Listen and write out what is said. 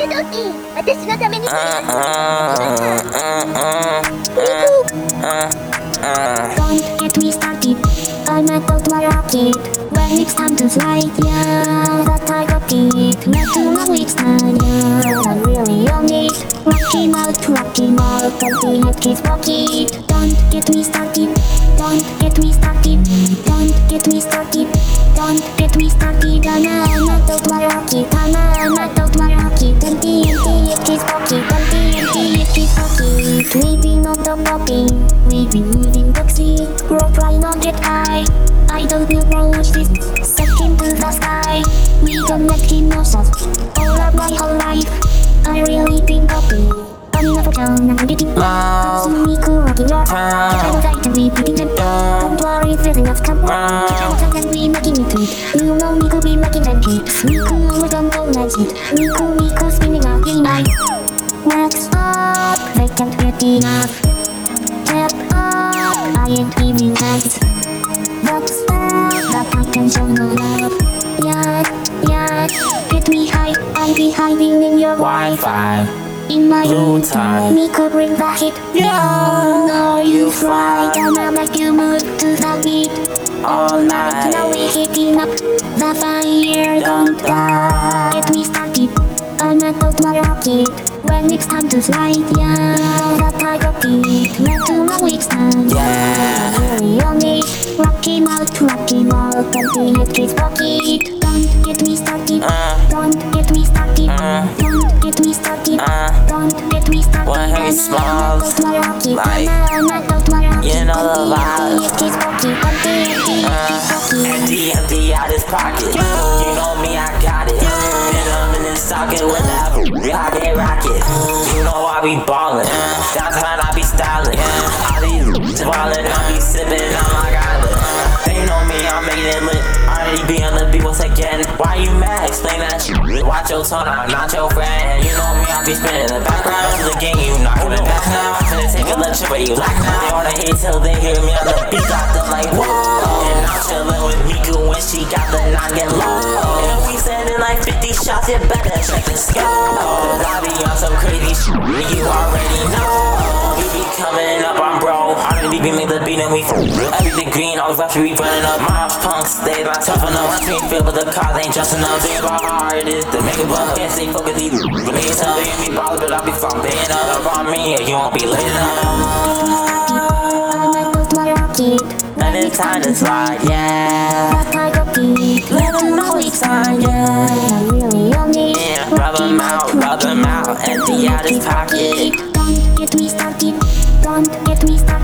私のために Don't get me started, I'm a total rocket. When it's time to slide, yeah, that I got it. Not too long, it's time, yeah, I'm really on it. Rock him out, empty head kiss pocket. Don't get me started, don't get me started, don't get me started, don't get me started. I'm a total rocket, I'm a total rocket. Empty head kiss pocket, empty head kiss pocket. Sleeping on the popping, we've been moving toxic. Rock right on jet high, I don't feel approach this. Suck into the sky, we don't let him know us. All of my whole life, I really been popping. I'm in a town, I'm getting low. Soon we cool rocking your heart. I don't like to be beating them down. Don't worry, feeling of come on. And we making it sweet. You know we could be making them hits. We cool, we don't go like it. We cool, spinning out the night. Wax up, they can't get enough. Step up, I ain't giving that. That's that I can show no love. Yeah, get me high, I be hiding in your Wi-Fi. In my Blue time. we could bring the hit. Yeah. No, you fly, I'ma make you move to the beat. All night. Now we hitting up the fire, don't die. Get me started, I'm a total rocket. When it's time to slide, yeah, that I got it. Not too long, it's time, Yeah. really on it. Rock him out, empty head kiss pocket. Don't get me started, don't get me started, don't get me started, don't get me started. When he smiles, like, you know the vibes. Empty out his pocket. You know me, I got it. Been up in this socket with that rocket. You know I be ballin'. Downtown I be styling. I be ballin', I be sippin' on my island. They know me, I'm making it lit. Already be on the beat once again. Why you mad? Explain that shit. Watch your tone, I'm not your friend. You know me, I be spinning the background of the game. You not coming back now. I'm finna take a little trip, but you like now. They wanna hate till they hear me on the beat. Got them like, whoa. And I'm chillin' with Miku when she got the knock get low. And we sending like 50 shots, you better check the scope. I be on some crazy shit, you already know. We be coming up on bro. Already be make the beat and we everything green, all the raps we running up. My punks, they not tough enough. Watch me feel, but the cars ain't just enough. Think about how hard it is to make it buzz. Can't stay focused either. But make it tough, you be ballin', but I'll be fun. Paying up on me, you won't be late enough. And it's time to slide, yeah. Let them know it's time, yeah. Yeah, rub them out, empty out his pocket. Don't get me started, don't get me started.